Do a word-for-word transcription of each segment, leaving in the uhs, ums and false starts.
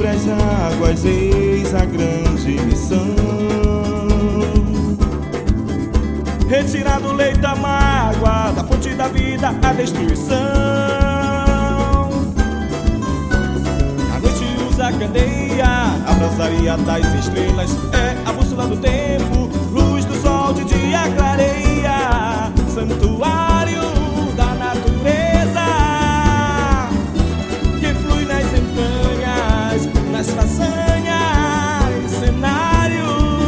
sobre as águas, eis a grande missão: retirar do leito a mágoa, da fonte da vida a destruição. A noite usa a candeia, a brasaria das estrelas, é a bússola do tempo, luz do sol de dia clareia, santuário da natureza, que flui nas entranhas, nas façanhas, cenários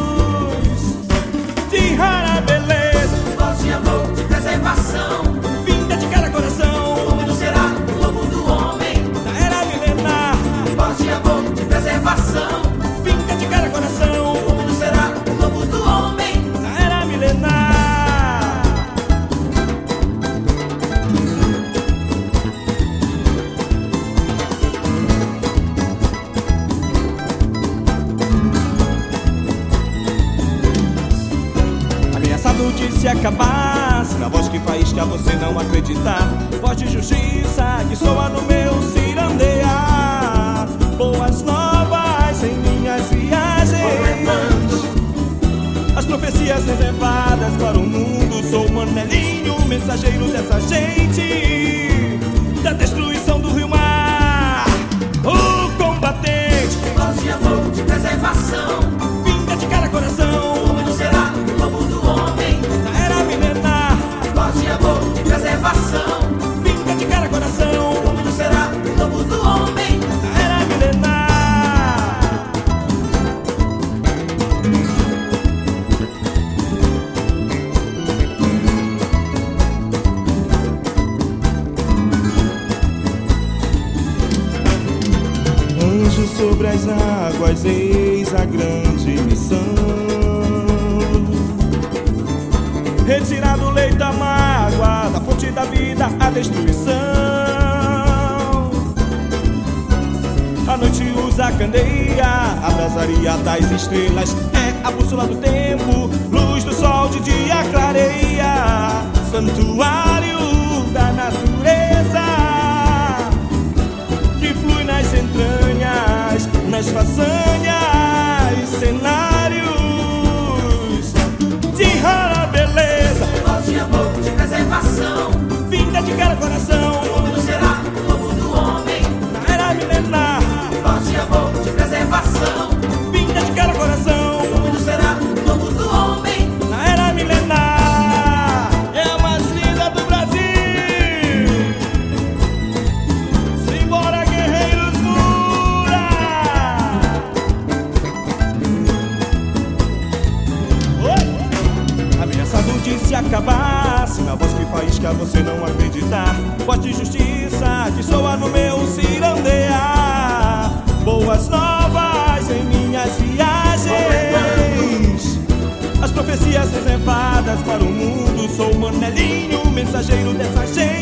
de rara beleza, voz de amor, de preservação, vinda de cada coração. o mundo será o lobo do homem. Na era milenar, Voz de amor, de preservação, vinda de cada coração. o mundo será o lobo do homem. Na era milenar, ameaçado de se acabar, na voz que faísca você não acreditar, voz de justiça que soa no meu cirandear, boas novas em minhas viagens, as profecias reservadas para o mundo. Sou Manelinho, mensageiro dessa gente, da destruição do rio mar, o combatente, Voz de amor, de preservação, vinda de cada coração. o mundo será o lobo do homem. Na era milenar, Voz de amor, de preservação, vinda de cada coração. o mundo será o lobo do homem. Na era milenar, anjo sobre as águas, eis a grande missão: retirar do leito a mágoa, da fonte da vida a destruição. A noite usa a candeia, a brasaria das estrelas, é a bússola do tempo, luz do sol de dia clareia, santuário da natureza, que flui nas entranhas, nas façanhas, cenários de rara beleza, Voz de amor, de preservação, vinda de cada coração. o mundo será o lobo do homem. Na era milenar, Voz de amor, de preservação, vinda de cada coração. o mundo será o lobo do homem. Na era milenar, é a mais linda do Brasil. Simbora, guerreiros, mura! Oi! Ameaçado de se acabar, se na voz que faísca você não acreditar, voz de justiça que soa no meu cirandear, boas novas em minhas viagens, as profecias reservadas para o mundo. Sou Manelinho, mensageiro dessa gente,